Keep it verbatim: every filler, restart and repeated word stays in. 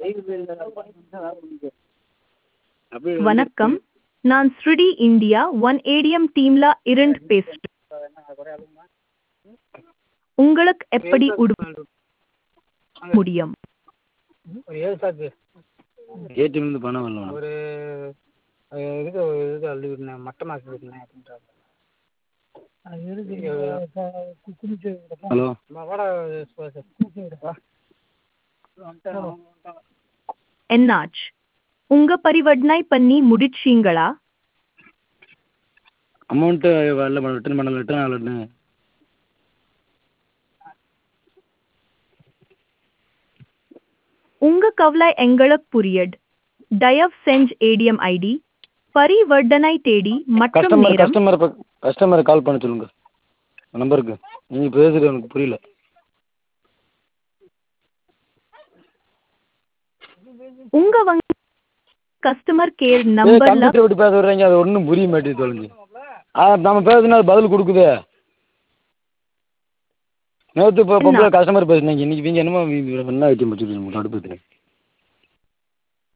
வணக்கம், நான் ஸ்ருடி India one ATM டீம்ல இருந்து பேசுறேன். உங்களுக்கு எப்படி உதவ முடியும்? ஏடிஎம்லேருந்து பணம் வரல மேடம். ஒரு இதுக்கு இது அள்ளி விட்டேன், மட்டை மாற்றி விட்டேன் அப்படின்றாங்க. ஹலோ என்னாச்சு? உங்க பரிவர்த்தனை பண்ணி முடிச்சீங்களா? அமௌண்ட்டு வரல மேடம். ரிட்டர்ன் பண்ணல, ரிட்டர்ன் ஆகலன்னு. உங்க கவலை எங்களுக்கு புரியுது. தயவு செஞ்சு ஏடிஎம் ஐடி, பரிவர்த்தனை தேதி மற்றும் கஸ்டமர் நேரம். கஸ்டமர் கஸ்டமரை கால் பண்ண சொல்லுங்க நம்பருக்கு. நீங்கள் பேசுகிறது எனக்கு புரியல. உங்க வங்கி கஸ்டமர் கேர் ஏ நம்பர்ல கம்ப்யூட்டர் விட்டு பேச விடுறீங்க, அது ஒன்றும் புரிய மாட்டேங்குது தொலைஞ்சு. ஆ நம்ம பேசுனா அது பதில் கொடுக்குது. நேற்று இப்போ பொம்பளை கஸ்டமர் பேசுனீங்க, இன்னைக்கு நீங்கள் என்னமோ என்ன ஐட்டம் வச்சுருக்கீங்க அடுப்பு